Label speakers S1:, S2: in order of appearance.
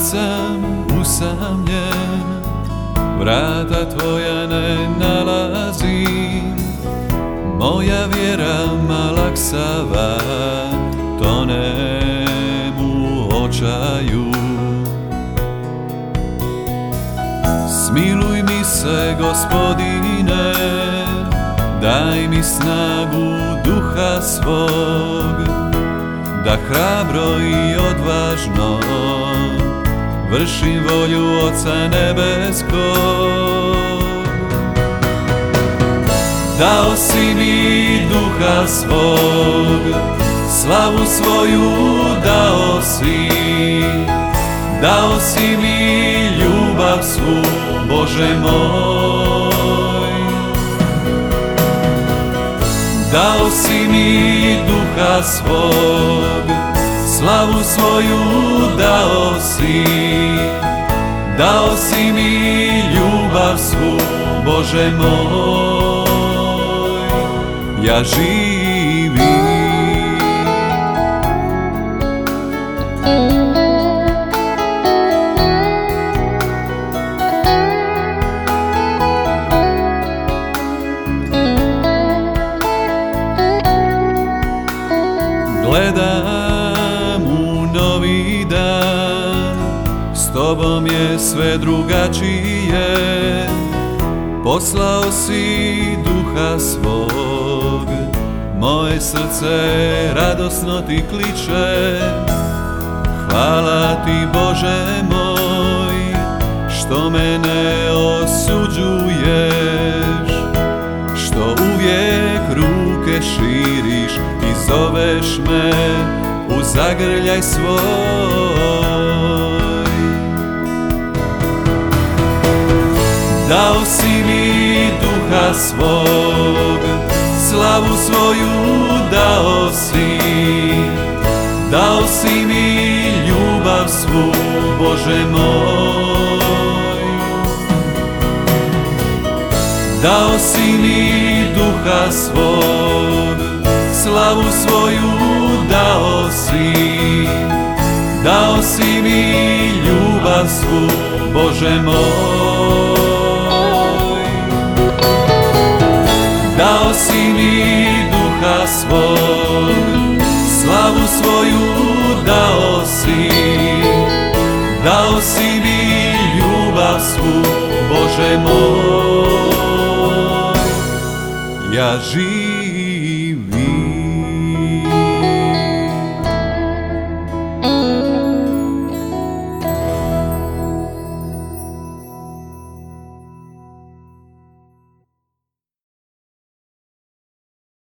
S1: sam usamljen, vrata tvoja ne nalazim, moja vjera malaksava, tonem u očaju. Smiluj mi se, Gospodine, daj mi snagu duha svog, da hrabro i odvažno vršim volju Oca nebeskog. Dao si mi duha svog, slavu svoju dao si mi ljubav svu, Bože moj. Dao si mi duha svog, slavu svoju dao si mi ljubav svu, Bože moj. Ja živim. Gledam u novi dan, s tobom je sve drugačije. Poslao si duha svog, moje srce radosno ti kliče. Hvala ti, Bože moj, što me ne osuđuješ, što uvijek ruke širiš i zoveš me u zagrljaj svoj. Dao si mi duha svog, slavu svoju dao si mi ljubav svu, Bože moj. Dao si mi duha svog, slavu svoju dao si mi ljubav svu, Bože moj. Dao si mi duha svog, slavu svoju dao si mi ljubav svu, Bože moj. Ja živim.